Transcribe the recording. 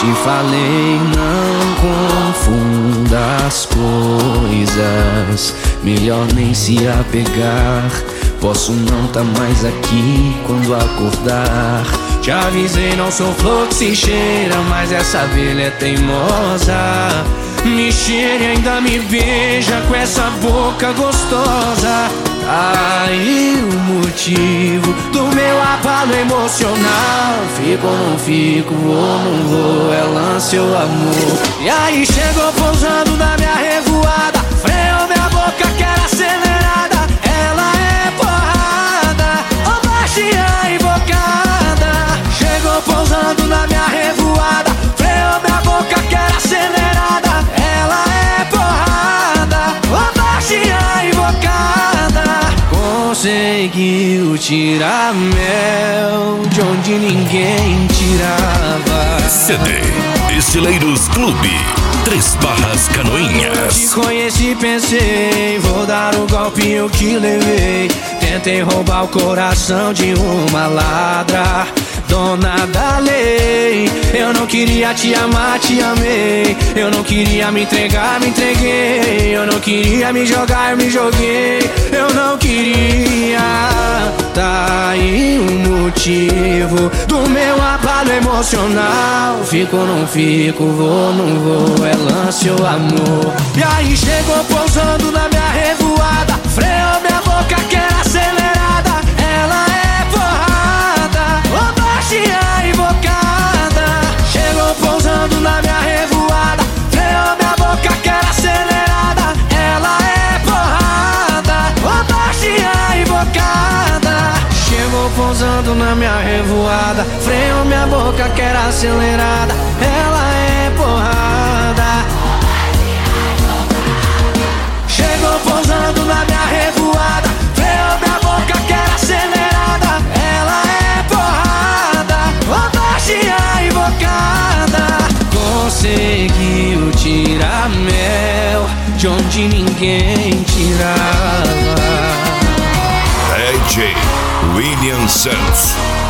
te falei, não confunda as coisas. Melhor nem se apegar. Posso não tá mais aqui quando acordar. Te avisei, não sou flor que se cheira, mas essa abelha é teimosa. Me cheira e ainda me beija com essa boca gostosa. Aí o motivo do meu abalo emocional. Fico ou não fico, vou ou não vou, é lance ou amor. E aí chegou pousando na minha revoada, freou minha boca que era acelerada. Ela é porrada, ou baixinha invocada. Chegou pousando na minha revoada, freou minha boca que era acelerada. Ela é porrada, ou baixinha invocada. Conseguiu tirar mel de onde ninguém tirava. CD Estileiros Clube, Três Barras Canoinhas. Te conheci e pensei, vou dar o golpe eu que levei. Tentei roubar o coração de uma ladra, dona da lei. Eu não queria te amar, te amei. Eu não queria me entregar, me entreguei. Eu não queria me jogar, me joguei. Eu não queria. Tá aí o motivo do meu abalo emocional. Fico ou não fico, vou ou não vou, é lance ou amor. E aí chegou pousando na minha revoada, freou minha boca que era acelerada. Ela é porrada, ou baixinha invocada. Chegou pousando na minha revoada, freou minha boca que era acelerada. Ela é porrada, ou baixinha invocada. Chegou pousando na minha revoada, freou minha boca que era acelerada. Ela é porrada. Chegou pousando na minha revoada, freou minha boca que era acelerada. Ela é porrada, ou baixinha invocada. Conseguiu tirar mel de onde ninguém tirava. DJ William Santos.